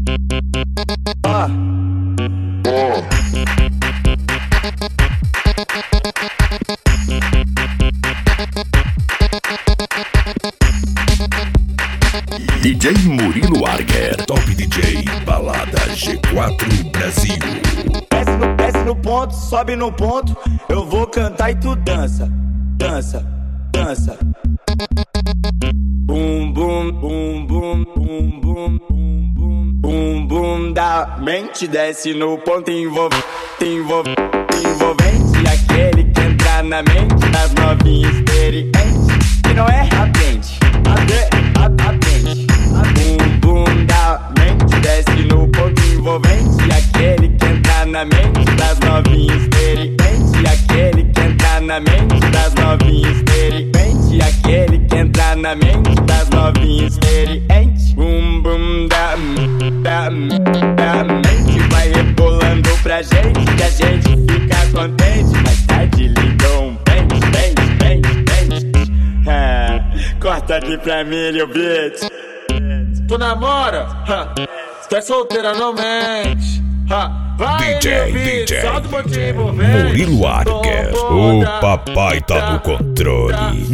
DJ Murilo Arger, Top DJ Balada G4 Brasil. Desce no ponto, sobe no ponto, eu vou cantar e tu dança, dança, dança. Bum bum bum bum bum bum bum bum bum bum da mente, desce no ponto envolvente, aquele que entra na mente das novinhas experientes, que não é atende, atende. Bum bum da mente, desce no ponto envolvente, aquele que entra na mente das novinhas experientes, aquele que entra na mente das novinhas experientes, aquele que entra na mente das novinhas experientes. Bum bum da mente, vai rebolando pra gente, que a gente fica contente. Mais tarde ligou um pente. Corta aqui pra mim, Lil Beat. Tu namora? Tu é solteira, não mente. Vai, DJ Murilo Arger, o papai tá no controle.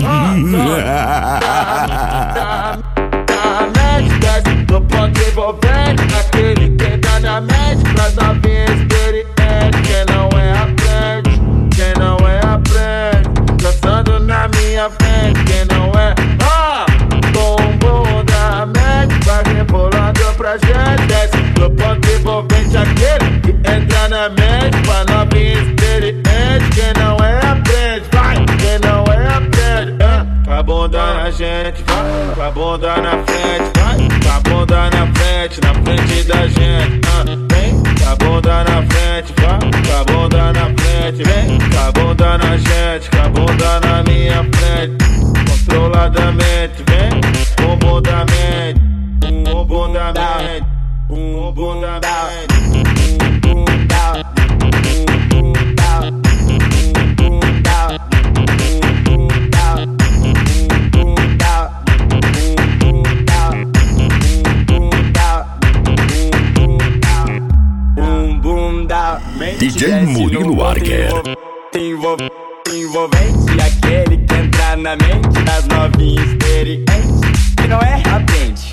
Do ponto envolvente, aquele que tá na mente, pras novinhas experientes. Quem não é aprende, quem não é aprende, dançando na minha frente. Quem não é, bumbum da mente, vai rebolando pra gente. Desce do ponto envolvente, aquele que entra na mente, pra novinha experiente. Quem não é aprende, vai, quem não é aprende. Com a bunda na gente, vai, com a bunda na frente, vai, com a bunda na frente da gente. Vem, com a bunda na frente, vai, com a bunda na frente, vem, com a bunda na gente, com a bunda na minha frente. Controladamente, vem, bumbum da mente, bumbum da mente, bumbum da mente. DJ Murilo Arger, envolvente, aquele que entra na mente das novinhas experientes, que não é atende.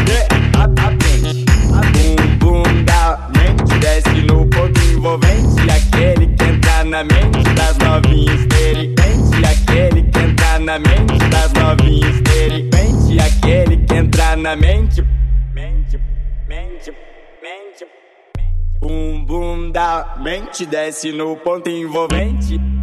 Bum bum da mente, desce no ponto envolvente, aquele que entra na mente das novinhas experientes, aquele que entra na mente das novinhas experientes, aquele que entra na mente. Bum bum da mente, desce no ponto envolvente.